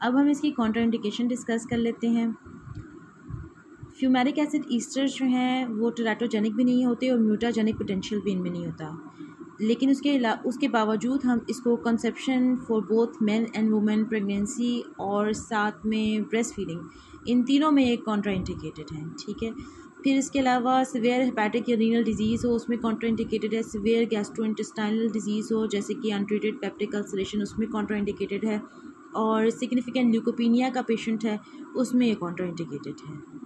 अब हम इसकी कॉन्ट्राइंडिकेशन डिस्कस कर लेते हैं। फ्यूमेरिक एसिड ईस्टर जो हैं वो टेराटोजेनिक भी नहीं होते और म्यूटाजेनिक पोटेंशियल भी इनमें नहीं होता, लेकिन उसके बावजूद हम इसको conception for both men and women, pregnancy और साथ में ब्रेस्ट फीडिंग, इन तीनों में एक कॉन्ट्राइंडिकेटेड है। ठीक है, फिर इसके अलावा सिवियर हेपेटिक या रीनल डिजीज़ हो उसमें कॉन्ट्राइंडिकेटेड है, सिवियर गैस्ट्रोइंटेस्टाइनल डिजीज़ हो जैसे कि अनट्रीटेड पेप्टिक अल्सरेशन उसमें कॉन्ट्राइंडिकेटेड है, और सिग्निफिकेंट ल्यूकोपीनिया का पेशेंट है उसमें ये कॉन्ट्राइंडिकेटेड है।